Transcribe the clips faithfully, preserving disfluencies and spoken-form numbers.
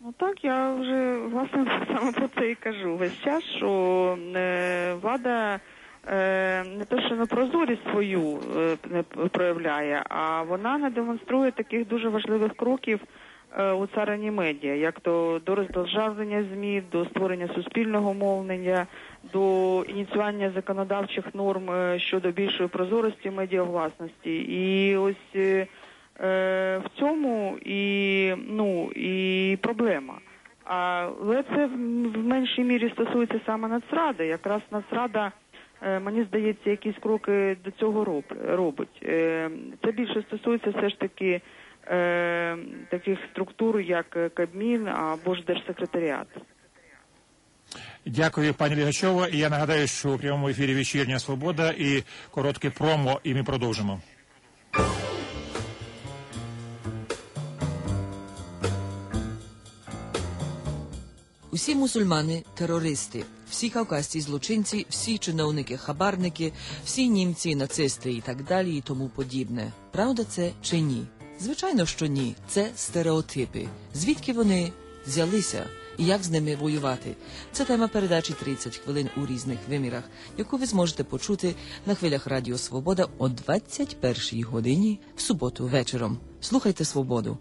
Ну так, я вже, власне, саме про це і кажу весь час, що е, влада е, не те, що на прозорість свою е, не проявляє, а вона не демонструє таких дуже важливих кроків е, у царині медіа, як то до роздержавлення ЗМІ, до створення суспільного мовлення, до ініціювання законодавчих норм е, щодо більшої прозорості медіавласності. І ось е, в цьому і, ну, і проблема. Але це в меншій мірі стосується саме Нацради. Якраз Нацрада, мені здається, якісь кроки до цього робить. Це більше стосується все ж таки таких структур, як Кабмін або ж Держсекретаріат. Дякую, пані Лігачова. І я нагадаю, що у прямому ефірі «Вечірня Свобода» і коротке промо, і ми продовжимо. Усі мусульмани – терористи, всі кавказькі злочинці, всі чиновники-хабарники, всі німці, нацисти і так далі і тому подібне. Правда це чи ні? Звичайно, що ні. Це стереотипи. Звідки вони взялися і як з ними воювати? Це тема передачі «тридцять хвилин у різних вимірах», яку ви зможете почути на хвилях Радіо Свобода о двадцять першій годині в суботу вечором. Слухайте «Свободу».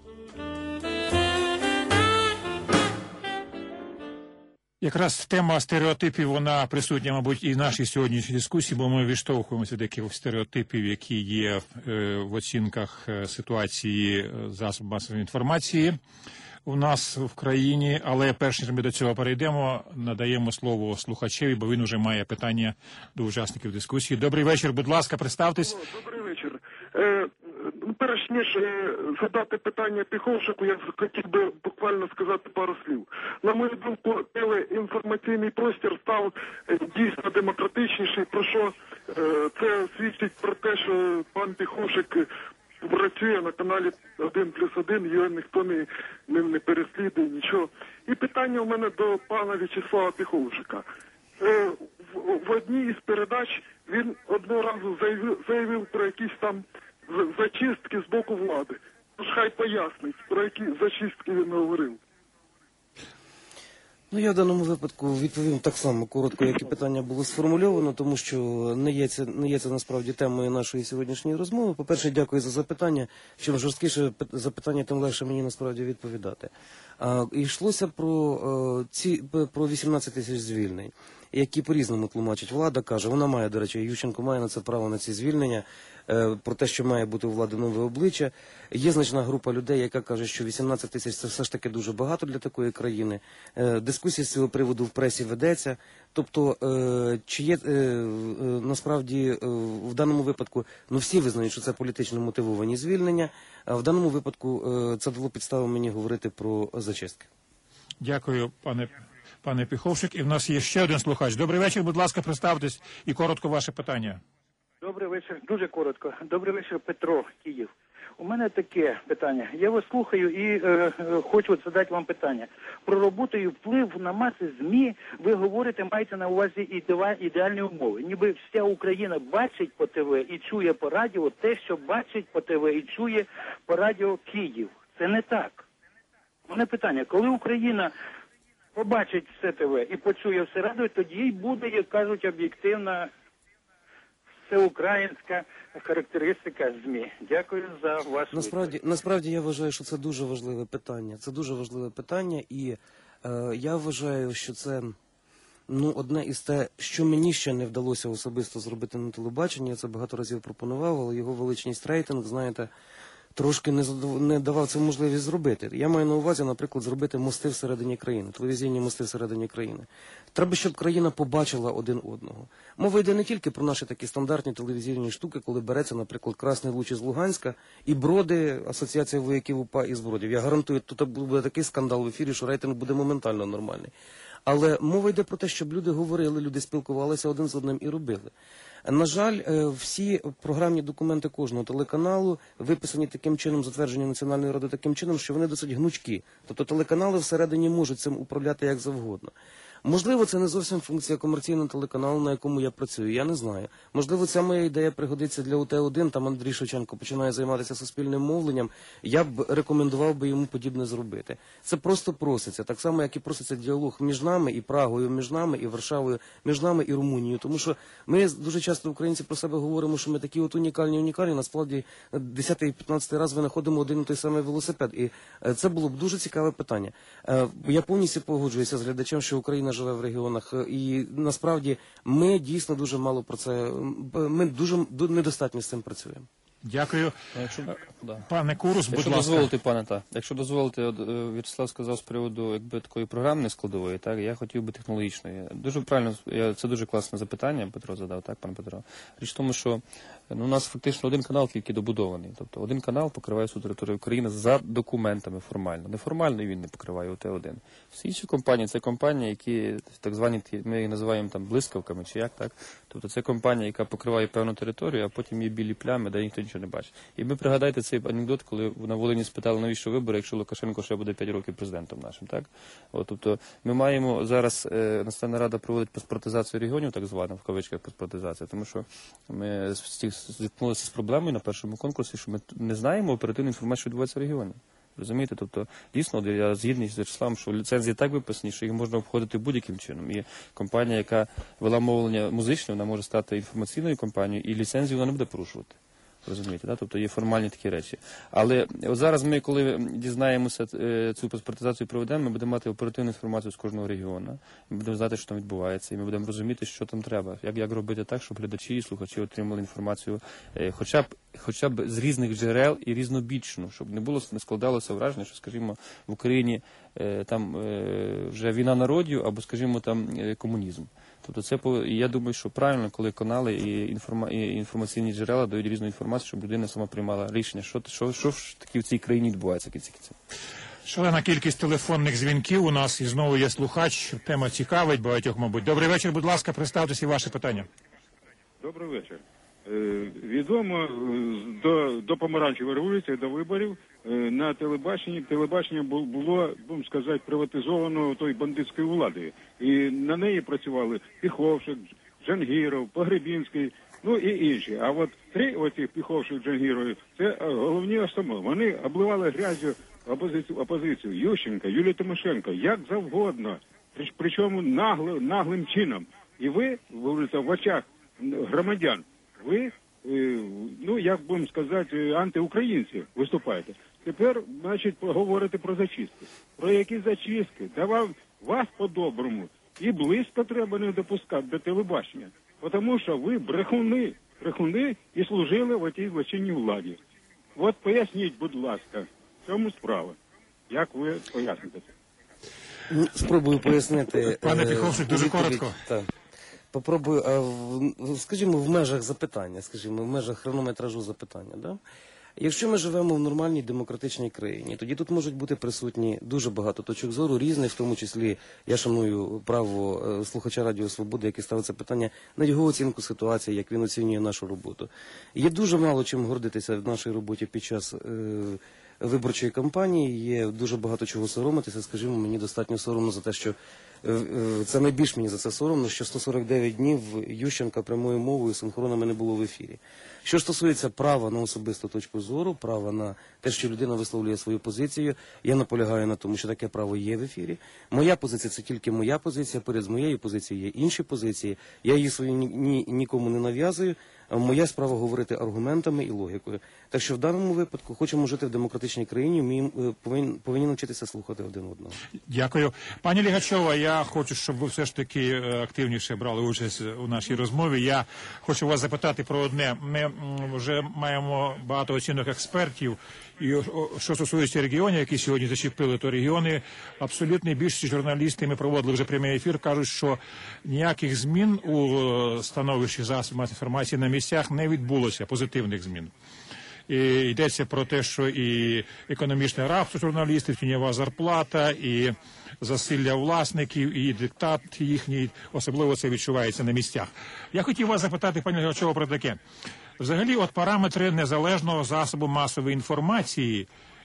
Якраз тема стереотипів, вона присутня, мабуть, і в нашій сьогоднішній дискусії, бо ми відштовхуємося до таких стереотипів, які є в оцінках ситуації засобів масової інформації у нас в країні. Але перш ніж ми до цього перейдемо, надаємо слово слухачеві, бо він вже має питання до учасників дискусії. Добрий вечір, будь ласка, представтесь. Добрий вечір. Е, перш ніж е, задати питання Піховшику, я хотів би буквально сказати пару слів. На мою думку, телеінформаційний простір став е, дійсно демократичніший, про що е, це свідчить про те, що пан Піховшик працює на каналі один плюс один, його ніхто не, не, не переслідує, нічого. І питання у мене до пана В'ячеслава Піховшика. Е, в, в одній із передач він одного разу заявив, заявив про якісь там зачистки з боку влади. Тож хай пояснить, про які зачистки він говорив. Ну, я в даному випадку відповім так само коротко, як і питання було сформульовано, тому що не є це, не є це насправді темою нашої сьогоднішньої розмови. По-перше, дякую за запитання. Чим жорсткіше запитання, тим легше мені насправді відповідати. А, йшлося про, ці, про вісімнадцять тисяч звільнень, які по-різному тлумачить влада, каже, вона має, до речі, Ющенко має на це право, на ці звільнення, про те, що має бути у влади нове обличчя. Є значна група людей, яка каже, що вісімнадцять тисяч – це все ж таки дуже багато для такої країни. Дискусія з цього приводу в пресі ведеться. Тобто, чи є насправді в даному випадку, ну всі визнають, що це політично мотивовані звільнення, а в даному випадку це дало підставу мені говорити про зачистки. Дякую, пане Пане Піховшик, і в нас є ще один слухач. Добрий вечір, будь ласка, представтесь і коротко ваше питання. Добрий вечір, дуже коротко. Добрий вечір, Петро, Київ. У мене таке питання. Я вас слухаю і е, е, хочу задати вам питання. Про роботу і вплив на маси ЗМІ ви говорите, маєте на увазі ідеа, ідеальні умови. Ніби вся Україна бачить по ТВ і чує по радіо те, що бачить по ТВ і чує по радіо Київ. Це не так. У мене питання, коли Україна побачить все ТВ і почує все радіо, тоді й буде, як кажуть, об'єктивна всеукраїнська характеристика ЗМІ. Дякую за вашу насправді, відповідь. Насправді я вважаю, що це дуже важливе питання. Це дуже важливе питання, і е, я вважаю, що це ну, одне із те, що мені ще не вдалося особисто зробити на телебаченні. Я це багато разів пропонував, але його величність рейтинг, знаєте, трошки не, не давав це можливість зробити. Я маю на увазі, наприклад, зробити мости всередині країни, телевізійні мости всередині країни. Треба, щоб країна побачила один одного. Мова йде не тільки про наші такі стандартні телевізійні штуки, коли береться, наприклад, Красний Луч із Луганська і Броди, Асоціація вояків УПА із Бродів. Я гарантую, тут буде такий скандал в ефірі, що рейтинг буде моментально нормальний. Але мова йде про те, щоб люди говорили, люди спілкувалися один з одним і робили. На жаль, всі програмні документи кожного телеканалу виписані таким чином, затверджені Національною радою таким чином, що вони досить гнучкі. Тобто телеканали всередині можуть цим управляти як завгодно. Можливо, це не зовсім функція комерційного телеканалу, на якому я працюю, я не знаю. Можливо, ця моя ідея пригодиться для У Т один, там Андрій Шевченко починає займатися суспільним мовленням, я б рекомендував би йому подібне зробити. Це просто проситься, так само, як і проситься діалог між нами і Прагою, між нами і Варшавою, між нами і Румунією. Тому що ми дуже часто, українці, про себе говоримо, що ми такі от унікальні, унікальні, насправді десятий-п'ятнадцятий раз винаходимо один і той самий велосипед. І це було б дуже цікаве питання. Я повністю погоджуюся з глядачем, що Україна живе в регіонах, і насправді ми дійсно дуже мало про це, ми дуже недостатньо з цим працюємо. Дякую. Якщо, да. Пане Курус, будь якщо ласка. дозволити, пане, та, якщо дозволити, от, В'ячеслав сказав з приводу якби такої програмної складової, так, я хотів би технологічної. Дуже правильно, я, це дуже класне запитання Петро задав, так, пане Петро. Річ в тому, що ну, у нас фактично один канал тільки добудований. Тобто один канал покриває всю територію України за документами формально. Неформально він не покриває У Т один. Всі інші компанії, це компанії, які так звані, ми їх називаємо там блискавками, чи як, так? Тобто це компанія, яка покриває певну територію, а потім є білі плями, де ніхто нічого не бачить. І ви пригадайте цей анекдот, коли на Волині спитали, навіщо вибори, якщо Лукашенко ще буде п'ять років президентом нашим, так? От, тобто ми маємо зараз, е, Національна рада проводить паспортизацію регіонів, так звану, в кавичках паспортизація, тому що ми зіткнулися з проблемою на першому конкурсі, що ми не знаємо оперативну інформацію, що відбувається в регіоні. Розумієте? Тобто, дійсно, я згідний з В'ячеславом, що ліцензії так виписані, що їх можна обходити будь-яким чином. І компанія, яка вела мовлення музичне, вона може стати інформаційною компанією, і ліцензію вона не буде порушувати. Розумієте, да? Тобто є формальні такі речі. Але от зараз ми, коли дізнаємося цю паспортизацію проведемо, ми будемо мати оперативну інформацію з кожного регіону. Ми будемо знати, що там відбувається, і ми будемо розуміти, що там треба. Як, як робити так, щоб глядачі і слухачі отримали інформацію хоча б, хоча б з різних джерел і різнобічно, щоб не було, не складалося враження, що, скажімо, в Україні там вже війна народів або, скажімо, там комунізм. Тобто це, я думаю, що правильно, коли канали і, інформа, і інформаційні джерела дають різну інформацію, щоб людина сама приймала рішення, що, що, що ж таки в цій країні відбувається. Кінці. Шалена кількість телефонних дзвінків у нас, і знову є слухач, тема цікавить багатьох, мабуть. Добрий вечір, будь ласка, представтеся і ваше питання. Добрий вечір. Е, відомо, до, до помаранчевої революції, до виборів, е, на телебаченні, телебачення було, будемо сказати, приватизовано тої бандитської влади. І на неї працювали Піховшик, Джангіров, Погребінський, ну і інші. А от три оцих Піховшик, Джангірові, це головні особи. Вони обливали грязю опозицію, опозицію Ющенка, Юлію Тимошенко, як завгодно, причому нагло, наглим чином. І ви, говорите, в очах громадян, ви, ну, як будемо сказати, антиукраїнці виступаєте. Тепер, значить, говорите про зачистки. Про які зачистки? Та вам, вас по-доброму і близько треба не допускати до телебачення. Тому що ви брехуни, брехуни і служили в отій злочинній владі. От поясніть, будь ласка, в чому справа? Як ви поясните це? Спробую пояснити. Пане Піховшик, дуже коротко. Так. Попробую, а в, скажімо, в межах запитання, скажімо, в межах хронометражу запитання, да? Якщо ми живемо в нормальній демократичній країні, тоді тут можуть бути присутні дуже багато точок зору різних, в тому числі я шаную право слухача Радіо Свободи, який ставить це питання, на його оцінку ситуації, як він оцінює нашу роботу. Є дуже мало чим гордитися в нашій роботі під час е, виборчої кампанії, є дуже багато чого соромитися, скажімо, мені достатньо соромно за те, що це найбільш мені за це соромно, що сто сорок дев'ять днів Ющенка прямою мовою синхронами не було в ефірі. Що ж стосується права на особисту точку зору, права на те, що людина висловлює свою позицію, я наполягаю на тому, що таке право є в ефірі. Моя позиція – це тільки моя позиція, поряд з моєю позицією є інші позиції. Я її свою ні, ні, нікому не нав'язую, а моя справа говорити аргументами і логікою. Так що в даному випадку хочемо жити в демократичній країні, ми повинні, повинні навчитися слухати один одного. Дякую. Пані Лігачова, я хочу, щоб ви все ж таки активніше брали участь у нашій розмові. Я хочу вас запитати про одне. Ми вже маємо багато оцінок експертів, і що стосується регіонів, які сьогодні зачепили, то регіони абсолютно більшість журналісти, ми проводили вже прямий ефір, кажуть, що ніяких змін у становищі засобів інформації на місцях не відбулося, позитивних змін. І йдеться про те, що і економічне рабство журналістів, тіньова зарплата, і засилля власників, і диктат їхній, особливо це відчувається на місцях. Я хотів вас запитати, пані Лігачова, про таке. Взагалі, от параметри незалежного засобу масової інформації,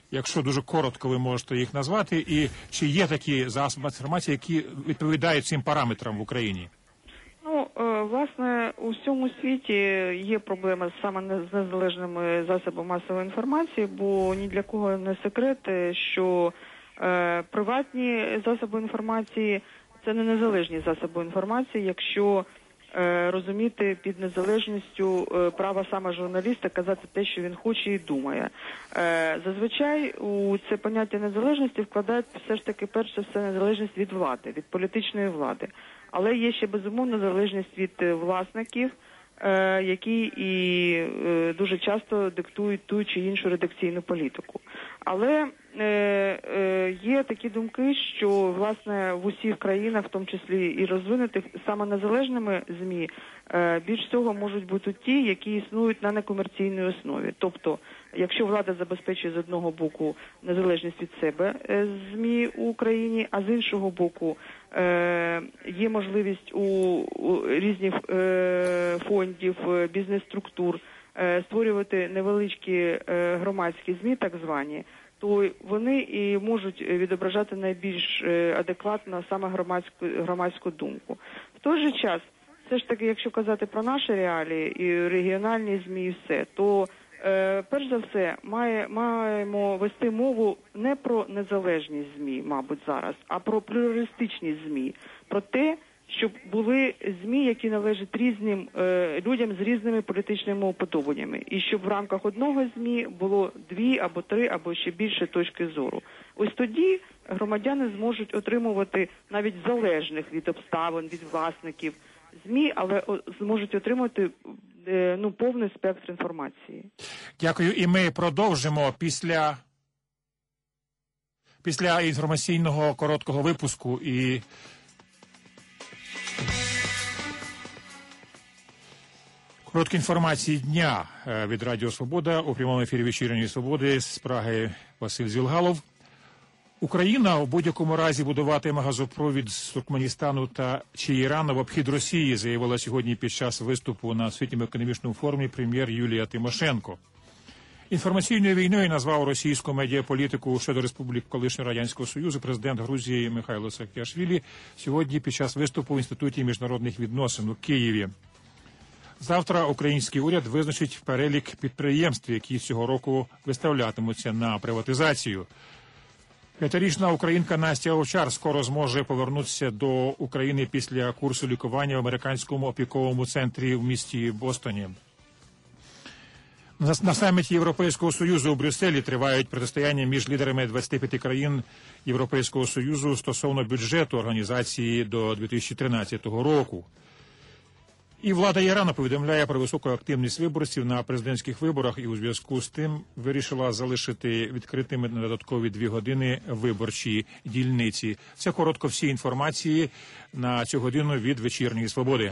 Якщо дуже коротко ви можете їх назвати, і чи є такі засоби інформації, які відповідають цим параметрам в Україні? Ну, власне, у всьому світі є проблема саме з незалежними засобами масової інформації, бо ні для кого не секрет, що е, приватні засоби інформації – це не незалежні засоби інформації, якщо е, розуміти під незалежністю е, права саме журналіста казати те, що він хоче і думає. Е, зазвичай у це поняття незалежності вкладають все ж таки перше все незалежність від влади, від політичної влади. Але є ще, безумовно, залежність від власників, е, які і е, дуже часто диктують ту чи іншу редакційну політику. Але е, е, є такі думки, що, власне, в усіх країнах, в тому числі і розвинутих, саме незалежними ЗМІ, е, більш всього можуть бути ті, які існують на некомерційній основі. Тобто, якщо влада забезпечує з одного боку незалежність від себе е, ЗМІ у Україні, а з іншого боку е, є можливість у, у різних е, фондів, е, бізнес-структур е, створювати невеличкі е, громадські ЗМІ, так звані, то вони і можуть відображати найбільш е, адекватно саме громадську, громадську думку. В той же час, все ж таки, якщо казати про наші реалії і регіональні ЗМІ і все, то Е, перш за все, має, маємо вести мову не про незалежні ЗМІ, мабуть, зараз, а про плюралістичні ЗМІ. Про те, щоб були ЗМІ, які належать різним е, людям з різними політичними уподобаннями. І щоб в рамках одного ЗМІ було дві або три, або ще більше точки зору. Ось тоді громадяни зможуть отримувати навіть залежних від обставин, від власників ЗМІ, але о, зможуть отримати ну, повний спектр інформації. Дякую. І ми продовжимо після, після інформаційного короткого випуску і короткі інформації дня від Радіо Свобода у прямому ефірі «Вечірньої Свободи» з Праги Василь Зілгалов. Україна у будь-якому разі будуватиме газопровід з Туркменістану та чи Ірану в обхід Росії, заявила сьогодні під час виступу на Всесвітньому економічному форумі прем'єр Юлія Тимошенко. Інформаційною війною назвав російську медіаполітику щодо республік колишнього Радянського Союзу президент Грузії Михайло Саакашвілі сьогодні під час виступу в Інституті міжнародних відносин у Києві. Завтра український уряд визначить перелік підприємств, які цього року виставлятимуться на приватизацію. П'ятирічна українка Настя Овчар скоро зможе повернутися до України після курсу лікування в американському опіковому центрі в місті Бостоні. На саміті Європейського Союзу у Брюсселі тривають протистояння між лідерами двадцяти п'яти країн Європейського Союзу стосовно бюджету організації до дві тисячі тринадцятого року. І влада Ірану повідомляє про високу активність виборців на президентських виборах і у зв'язку з тим вирішила залишити відкритими на додаткові дві години виборчі дільниці. Це коротко всі інформації на цю годину від «Вечірньої Свободи».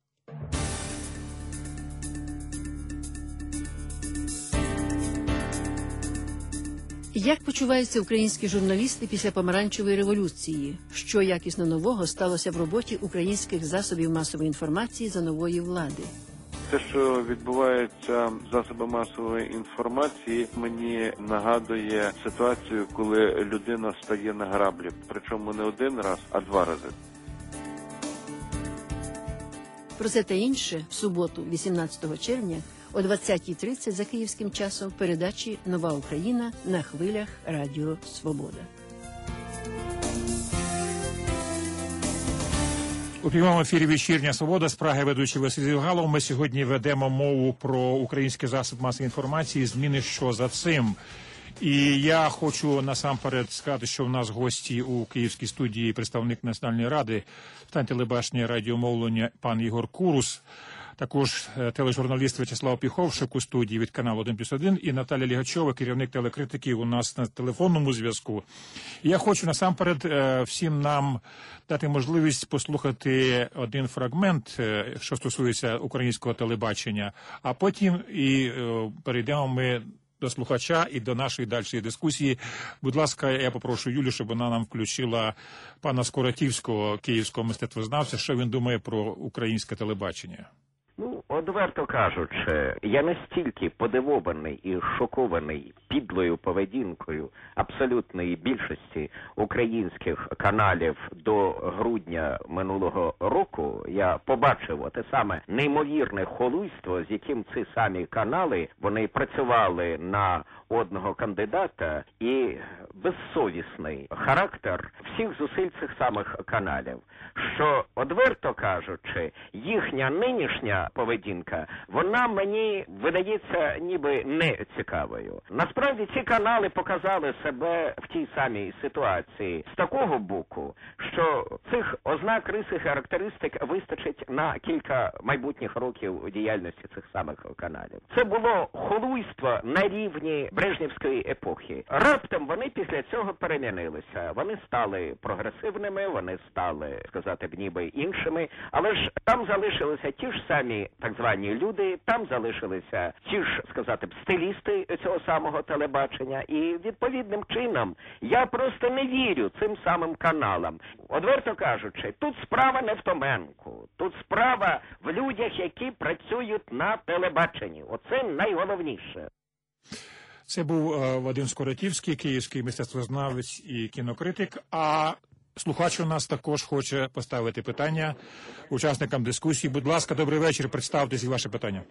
Як почуваються українські журналісти після помаранчевої революції? Що якісно нового сталося в роботі українських засобів масової інформації за нової влади? Те, що відбувається в засобах масової інформації, мені нагадує ситуацію, коли людина стає на граблі. Причому не один раз, а два рази. Про це та інше в суботу, вісімнадцятого червня, о двадцятій тридцять за київським часом в передачі «Нова Україна» на хвилях Радіо Свобода. У прямому ефірі «Вечірня Свобода» з Праги ведучий Василь Зілгалов. Ми сьогодні ведемо мову про український засіб масової інформації, зміни що за цим. І я хочу насамперед сказати, що в нас гості у київській студії представник Національної ради питань телебачення і радіомовлення пан Ігор Курус, також тележурналіст В'ячеслав Піховшик у студії від каналу один плюс один і Наталя Лігачова, керівник телекритиків у нас на телефонному зв'язку. І я хочу насамперед всім нам дати можливість послухати один фрагмент, що стосується українського телебачення, а потім і перейдемо ми до слухача і до нашої дальшої дискусії. Будь ласка, я попрошу Юлю, щоб вона нам включила пана Скоротівського, київського мистецтвознавця, що він думає про українське телебачення. Ну, одверто кажучи, я настільки подивований і шокований підлою поведінкою абсолютної більшості українських каналів до грудня минулого року. Я побачив оте саме неймовірне холуйство, з яким ці самі канали, вони працювали на одного кандидата, і безсовісний характер всіх зусиль цих самих каналів. Що, одверто кажучи, їхня нинішня поведінка, вона мені видається ніби не цікавою. Насправді ці канали показали себе в тій самій ситуації з такого боку, що цих ознак, риси, характеристик вистачить на кілька майбутніх років діяльності цих самих каналів. Це було холуйство на рівні брежнівської епохи. Раптом вони після цього перемінилися. Вони стали прогресивними, вони стали, сказати б, ніби іншими, але ж там залишилися ті ж самі так звані люди, там залишилися ті ж, сказати б, стилісти цього самого телебачення, і відповідним чином я просто не вірю цим самим каналам. Одверто кажучи, тут справа не в Томенку, тут справа в людях, які працюють на телебаченні. Оце найголовніше. Це був е, Вадим Скоротівський, київський мистецтвознавець і кінокритик, а слухач у нас також хоче поставити питання учасникам дискусії. Будь ласка, добрий вечір, представтесь і ваше питання.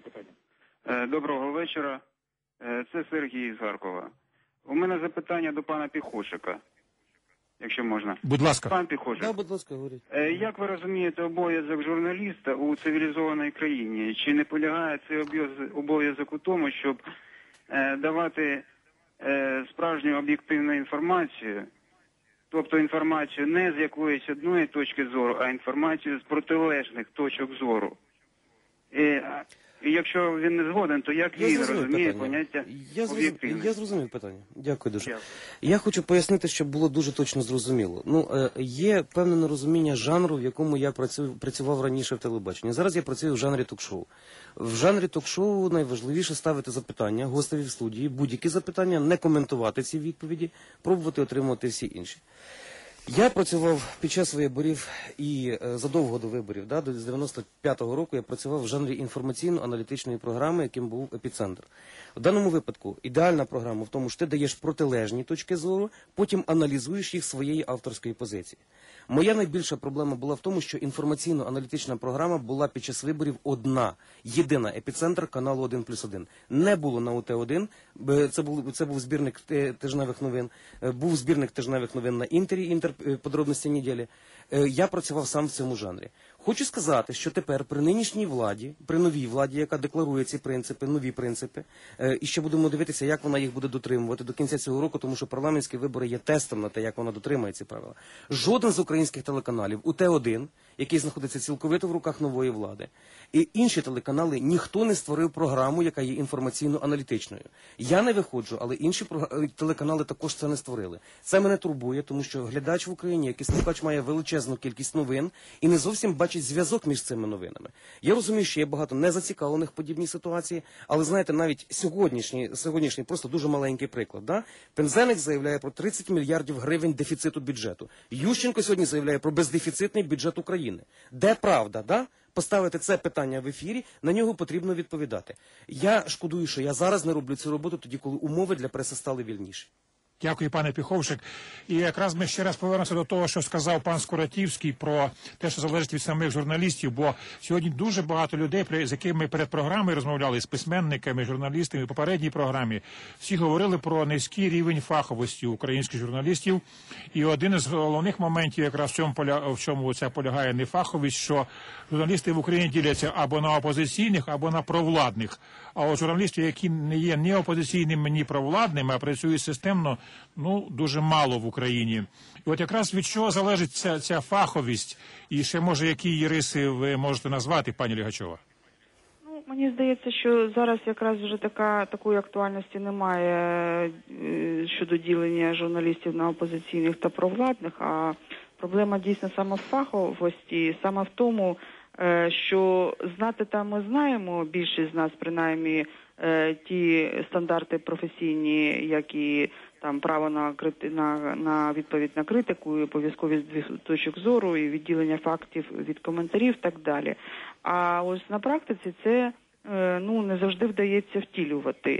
Доброго вечора, це Сергій з Харкова. У мене запитання до пана Піхошика, якщо можна. Будь ласка. Пан Піхошик, Да, будь ласка, говоріть. як ви розумієте обов'язок журналіста у цивілізованій країні? Чи не полягає цей обов'язок у тому, щоб давати справжню об'єктивну інформацію, тобто інформацію не з якоїсь одної точки зору, а інформацію з протилежних точок зору? І, і якщо він не згоден, то як Я він зрозумів розуміє питання. поняття Я зрозумів, об'єктивності? я зрозумів питання. Дякую дуже. Дякую. Я хочу пояснити, щоб було дуже точно зрозуміло. Ну, е, є певне нерозуміння жанру, в якому я працюю, працював раніше в телебаченні. Зараз я працюю в жанрі ток-шоу. В жанрі ток-шоу найважливіше ставити запитання гостеві в студії, будь-які запитання, не коментувати ці відповіді, пробувати отримувати всі інші. Я працював під час виборів і е, задовго до виборів, да, до з дев'яносто п'ятого року я працював в жанрі інформаційно-аналітичної програми, яким був «Епіцентр». В даному випадку ідеальна програма в тому, що ти даєш протилежні точки зору, потім аналізуєш їх своєї авторської позиції. Моя найбільша проблема була в тому, що інформаційно-аналітична програма була під час виборів одна, єдина, «Епіцентр» каналу один плюс один. Не було на О Т один, це був, це був збірник тижневих новин, був збірник тижневих новин на Інтері, Інтер, подробності неділі. Я працював сам в цьому жанрі. Хочу сказати, що тепер при нинішній владі, при новій владі, яка декларує ці принципи, нові принципи, і ще будемо дивитися, як вона їх буде дотримувати до кінця цього року, тому що парламентські вибори є тестом на те, як вона дотримує ці правила. Жоден з українських телеканалів, У Т один, який знаходиться цілковито в руках нової влади, і інші телеканали, ніхто не створив програму, яка є інформаційно-аналітичною. Я не виходжу, але інші телеканали також це не створили. Це мене турбує, тому що глядач в Україні, який слухач, має величезну кількість новин і не зовсім бачить зв'язок між цими новинами. Я розумію, що є багато незацікавлених в подібній ситуації, але, знаєте, навіть сьогоднішній, сьогоднішній просто дуже маленький приклад. Да? Пензенець заявляє про тридцять мільярдів гривень дефіциту бюджету. Ющенко сьогодні заявляє про бездефіцитний бюджет України. Де правда, да? Поставити це питання в ефірі, на нього потрібно відповідати. Я шкодую, що я зараз не роблю цю роботу тоді, коли умови для преси стали вільніші. Дякую, пане Піховшик. І якраз ми ще раз повернемося до того, що сказав пан Скоротівський про те, що залежить від самих журналістів, бо сьогодні дуже багато людей, з якими ми перед програмою розмовляли, з письменниками, журналістами, в попередній програмі, всі говорили про низький рівень фаховості українських журналістів. І один із головних моментів якраз в чому, поля... в чому це полягає нефаховість, що журналісти в Україні діляться або на опозиційних, або на провладних. А от журналістів, які не є ні опозиційними, ні провладними, а працюють системно, ну, дуже мало в Україні. І от якраз від чого залежить ця, ця фаховість? І ще, може, які її риси ви можете назвати, пані Лігачова? Ну, мені здається, що зараз якраз вже така, такої актуальності немає е, щодо ділення журналістів на опозиційних та провладних, а проблема дійсно саме в фаховості, саме в тому, е, що знати там ми знаємо, більшість з нас, принаймні, е, ті стандарти професійні, як і там право на, на, на відповідь на критику, і обов'язковість з двох точок зору, і відділення фактів від коментарів, так далі. А ось на практиці це ну, не завжди вдається втілювати.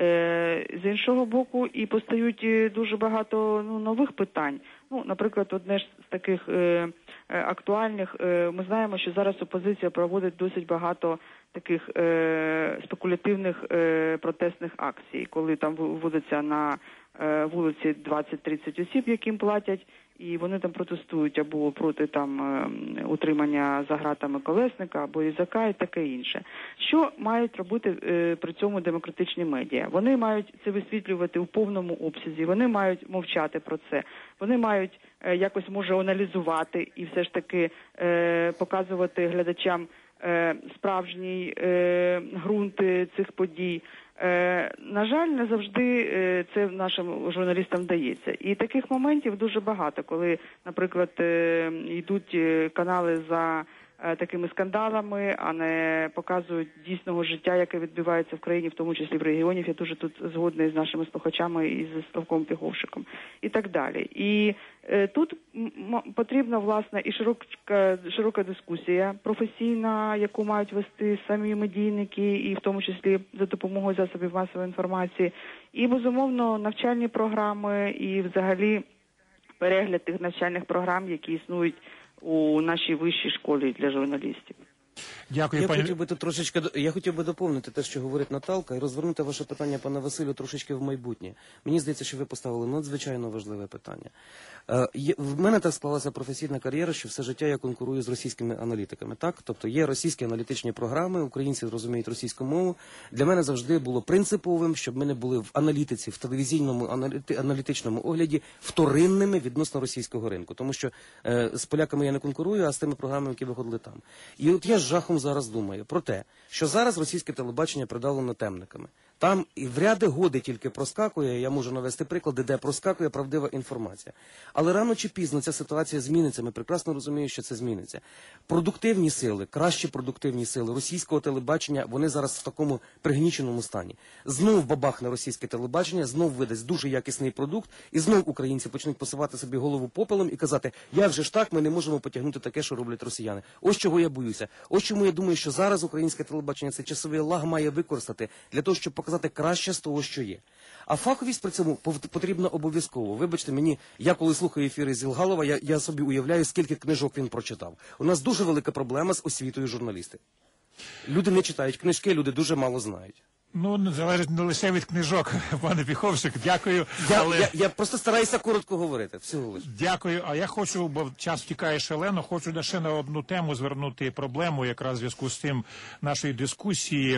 З іншого боку, і постають дуже багато ну, нових питань. Ну, наприклад, одне з таких е, актуальних, е, ми знаємо, що зараз опозиція проводить досить багато таких е, спекулятивних е, протестних акцій, коли там виводиться на е, вулиці двадцять-тридцять осіб, яким платять, і вони там протестують або проти там е, утримання за ґратами Колесника, або Ізака і таке інше. Що мають робити е, при цьому демократичні медіа? Вони мають це висвітлювати у повному обсязі, вони мають мовчати про це, вони мають е, якось, може, аналізувати і все ж таки е, показувати глядачам е, справжній е, ґрунт цих подій. Е, на жаль, не завжди е, це нашим журналістам вдається. І таких моментів дуже багато, коли, наприклад, е, йдуть канали за е, такими скандалами, а не показують дійсного життя, яке відбувається в країні, в тому числі в регіоні. Я дуже тут згодна з нашими слухачами і з Славком Піховшиком і так далі. І е, тут м- потрібна, власне, і широка, широка дискусія професійна, яку мають вести самі медійники, і в тому числі за допомогою засобів масової інформації, і, безумовно, навчальні програми, і взагалі перегляд тих навчальних програм, які існують у нашій вищій школі для журналістів. Дякую, я пані... хотів би тут трошечки, я хотів би доповнити те, що говорить Наталка, і розвернути ваше питання, пане Василю, трошечки в майбутнє. Мені здається, що ви поставили надзвичайно важливе питання. Е, є, в мене так склалася професійна кар'єра, що все життя я конкурую з російськими аналітиками. Так? Тобто є російські аналітичні програми, українці розуміють російську мову. Для мене завжди було принциповим, щоб ми не були в аналітиці, в телевізійному аналіти, аналітичному огляді вторинними відносно російського ринку. Тому що е, з поляками я не конкурую, а з тими програмами, які виходили там. І от я з жахом зараз думаю про те, що зараз російське телебачення придавлено темниками. Там і в ряди годи тільки проскакує, я можу навести приклади, де проскакує правдива інформація. Але рано чи пізно ця ситуація зміниться, ми прекрасно розуміємо, що це зміниться. Продуктивні сили, кращі продуктивні сили російського телебачення, вони зараз в такому пригніченому стані. Знов бабахне російське телебачення, знов видасть дуже якісний продукт, і знов українці почнуть посувати собі голову попелом і казати, як же ж так, ми не можемо потягнути таке, що роблять росіяни. Ось чого я боюся. Ось чому я думаю, що зараз українське телебачення цей часовий лаг має використати для того, щоб показати краще з того, що є. А фаховість при цьому потрібна обов'язково. Вибачте мені, я коли слухаю ефіри Зілгалова, я, я собі уявляю, скільки книжок він прочитав. У нас дуже велика проблема з освітою журналістів. Люди не читають книжки, люди дуже мало знають. Ну, залежить не лише від книжок, пане Піховшик. Дякую. Я, але... я, я просто стараюся коротко говорити. Всього лише. Дякую. А я хочу, бо час втікає шалено, хочу ще на одну тему звернути проблему, якраз в зв'язку з цим нашої дискусії.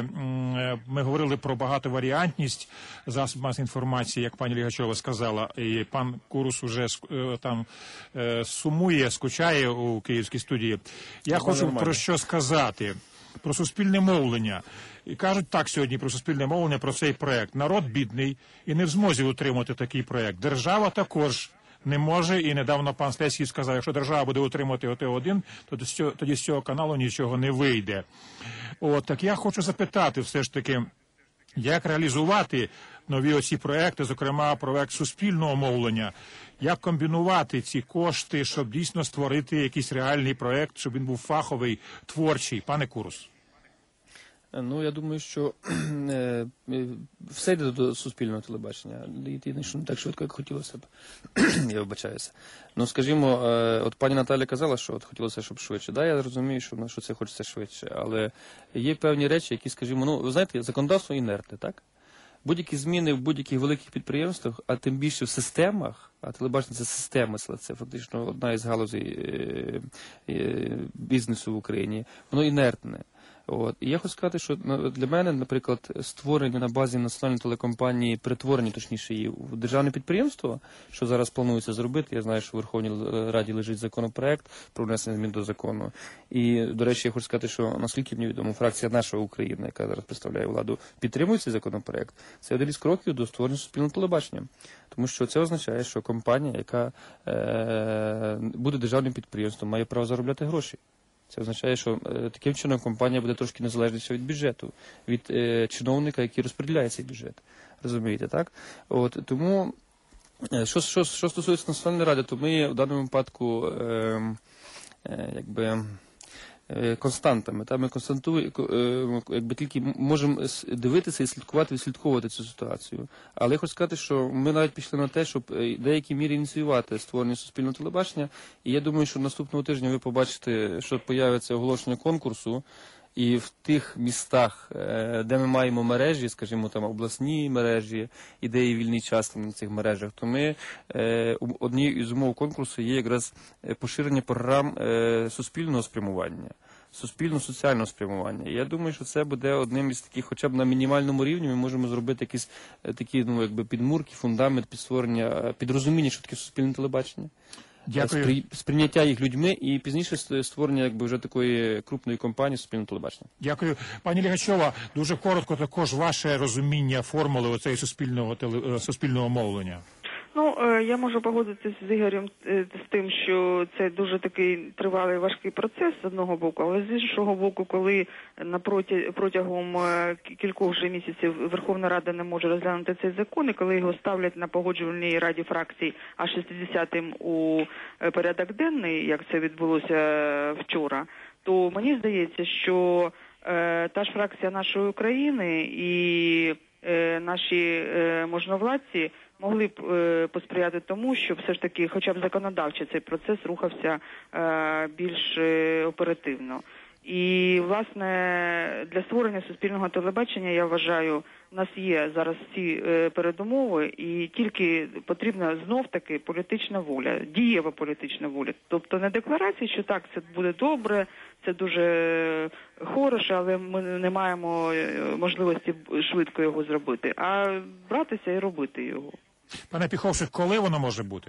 Ми говорили про багатоваріантність засобів масової інформації, як пані Лігачова сказала, і пан Курус уже там сумує, скучає у київській студії. Я хочу нормально. Про що сказати. Про суспільне мовлення. І кажуть так сьогодні про суспільне мовлення, про цей проект. Народ бідний і не в змозі утримати такий проект. Держава також не може, і недавно пан Стецький сказав, якщо держава буде утримувати О Т один, то тоді з цього каналу нічого не вийде. От, так я хочу запитати все ж таки, як реалізувати нові оці проекти, зокрема проект суспільного мовлення, як комбінувати ці кошти, щоб дійсно створити якийсь реальний проект, щоб він був фаховий, творчий. Пане Курус. Ну, я думаю, що е, все йде до суспільного телебачення. Єдине, що не так швидко, як хотілося б. Я вибачаюся. Ну, скажімо, е, от пані Наталя казала, що от хотілося, щоб швидше. Да, я розумію, що, що це хочеться швидше. Але є певні речі, які, скажімо, ну, ви знаєте, законодавство інертне, так? Будь-які зміни в будь-яких великих підприємствах, а тим більше в системах, а телебачення – це система, це фактично одна із галузей е, е, бізнесу в Україні, воно інертне. От. І я хочу сказати, що для мене, наприклад, створення на базі національної телекомпанії, перетворення, точніше, її в державне підприємство, що зараз планується зробити, я знаю, що в Верховній Раді лежить законопроект про внесення змін до закону. І, до речі, я хочу сказати, що, наскільки мені відомо, фракція «Наша Україна», яка зараз представляє владу, підтримує цей законопроект. Це один із кроків до створення суспільного телебачення. Тому що це означає, що компанія, яка е- буде державним підприємством, має право заробляти гроші. Це означає, що е, таким чином компанія буде трошки незалежніша від бюджету, від е, чиновника, який розподіляє цей бюджет. Розумієте, так? От, тому Що, що, що стосується Національної ради, то ми в даному випадку е, е, якби, е, константами. Та ми константуємо, е, якби тільки можемо дивитися і слідкувати, відслідковувати цю ситуацію. Але я хочу сказати, що ми навіть пішли на те, щоб в деякій мірі ініціювати створення суспільного телебачення. І я думаю, що наступного тижня ви побачите, що появиться оголошення конкурсу. І в тих містах, де ми маємо мережі, скажімо, там обласні мережі, і де є вільний час на цих мережах, то ми однією із умов конкурсу є якраз поширення програм суспільного спрямування, суспільно-соціального спрямування. І я думаю, що це буде одним із таких, хоча б на мінімальному рівні, ми можемо зробити якісь такі, ну, якби підмурки, фундамент під створення, під розуміння, що таке суспільне телебачення. Дякую. Спри... сприйняття їх людьми і пізніше створення якби вже такої крупної компанії суспільного телебачення. Дякую. Пані Лігачова, дуже коротко також ваше розуміння формули оцеї суспільного, теле... суспільного мовлення. Ну, я можу погодитися з Ігорем з тим, що це дуже такий тривалий важкий процес з одного боку, але з іншого боку, коли напроти, протягом кількох вже місяців Верховна Рада не може розглянути цей закон, і коли його ставлять на погоджувальній раді фракцій аж шістдесятим у порядок денний, як це відбулося вчора, то мені здається, що е, та ж фракція нашої України і е, наші е, можновладці могли б е, посприяти тому, щоб все ж таки хоча б законодавчо цей процес рухався е, більш е, оперативно. І, власне, для створення суспільного телебачення, я вважаю, у нас є зараз ці е, передумови, і тільки потрібна знов-таки політична воля, дієва політична воля. Тобто не декларації, що так, це буде добре, це дуже хороше, але ми не маємо можливості швидко його зробити, а братися і робити його. Пане Піховшик, коли воно може бути?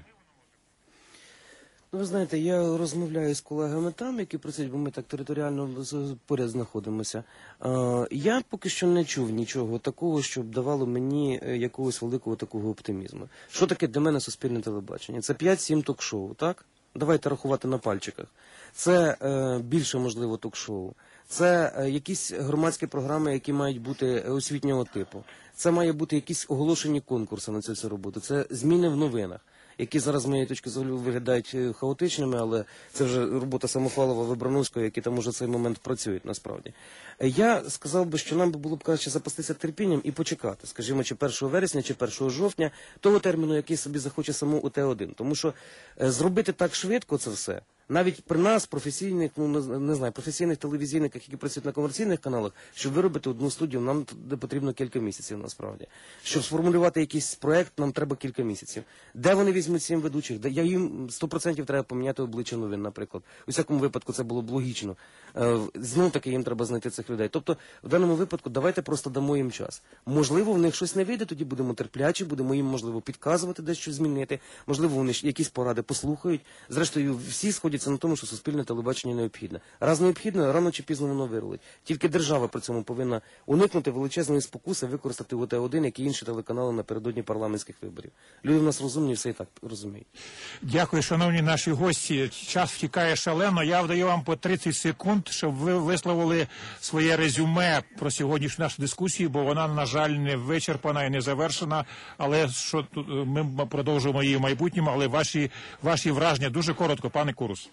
Ну, ви знаєте, я розмовляю з колегами там, які працюють, бо ми так територіально поряд знаходимося. Я поки що не чув нічого такого, щоб давало мені якогось великого такого оптимізму. Що таке для мене суспільне телебачення? Це п'ять-сім ток-шоу, так? Давайте рахувати на пальчиках. Це е, більше, можливо, ток-шоу. Це е, якісь громадські програми, які мають бути освітнього типу. Це має бути якісь оголошені конкурси на цю всю роботу. Це зміни в новинах, які зараз, з моєї точки зору, виглядають хаотичними, але це вже робота Самохвалова, Вибрановського, які там уже в цей момент працюють насправді. Я сказав би, що нам би було б краще запастися терпінням і почекати, скажімо, чи першого вересня, чи першого жовтня, того терміну, який собі захоче само У Т один. Тому що зробити так швидко це все, навіть при нас, професійних, ну не знаю, професійних телевізійниках, які працюють на комерційних каналах, щоб виробити одну студію, нам потрібно кілька місяців насправді. Щоб сформулювати якийсь проект, нам треба кілька місяців. Де вони візьмуть сім ведучих? Де я їм сто відсотків треба поміняти обличчя новин, наприклад. У всякому випадку це було б логічно. Знов таки їм треба знайти цих людей. Тобто, в даному випадку давайте просто дамо їм час. Можливо, в них щось не вийде, тоді будемо терплячі, будемо їм, можливо, підказувати, дещо змінити. Можливо, вони якісь поради послухають. Зрештою, всі сходяться на тому, що суспільне телебачення необхідне. Раз необхідно, рано чи пізно воно вирулить. Тільки держава при цьому повинна уникнути величезної спокуси, використати У Т один, як і інші телеканали напередодні парламентських виборів. Люди в нас розумні, все і так розуміють. Дякую, шановні наші гості. Час втікає шалено. Я вдаю вам по тридцять секунд, щоб ви висловили своє резюме про сьогоднішню нашу дискусію, бо вона, на жаль, не вичерпана і не завершена, але що ми продовжуємо її в майбутньому, але ваші, ваші враження дуже коротко, пане Курус.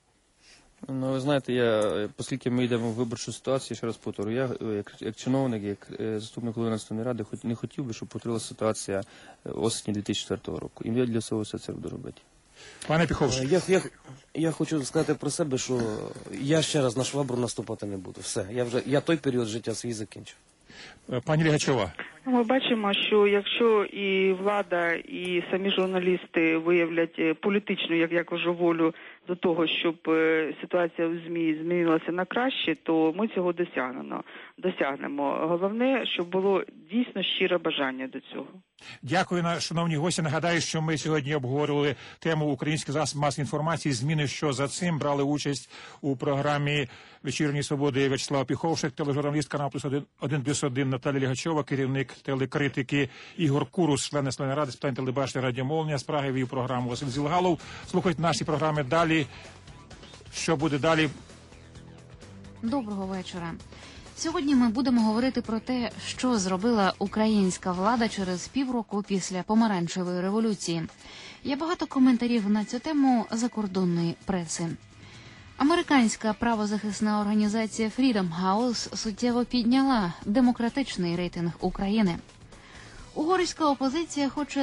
Ну, ви знаєте, я, оскільки ми йдемо в виборчу ситуацію, ще раз повторю, я як, як чиновник, як заступник голови Національної ради, хоч, не хотів би, щоб повторилася ситуація осені дві тисячі четвертого року. І я для цього все це буду робити. Пане Піховшик. Я, я, я хочу сказати про себе, що я ще раз на швабру наступати не буду. Все, я вже я той період життя свій закінчив. Пані Лігачова. Ми бачимо, що якщо і влада, і самі журналісти виявлять політичну, як я кажу, волю до того, щоб ситуація в ЗМІ змінилася на краще, то ми цього досягнемо. досягнемо. Головне, щоб було дійсно щире бажання до цього. Дякую, шановні гості. Нагадаю, що ми сьогодні обговорювали тему «Український засіб масової інформації. Зміни, що за цим». Брали участь у програмі «Вечірньої свободи» В'ячеслав Піховшик, тележурналіст каналу один плюс один Наталія Лігачова, керівник телекритики Ігор Курус, член Національної ради з питань телебачення радіомовлення, з Праги вів програму Василь Зілгалов. Слухайте наші програми далі. Що буде далі? Доброго вечора. Сьогодні ми будемо говорити про те, що зробила українська влада через півроку після помаранчевої революції. Є багато коментарів на цю тему закордонної преси. Американська правозахисна організація Freedom House суттєво підняла демократичний рейтинг України. Угорська опозиція хоче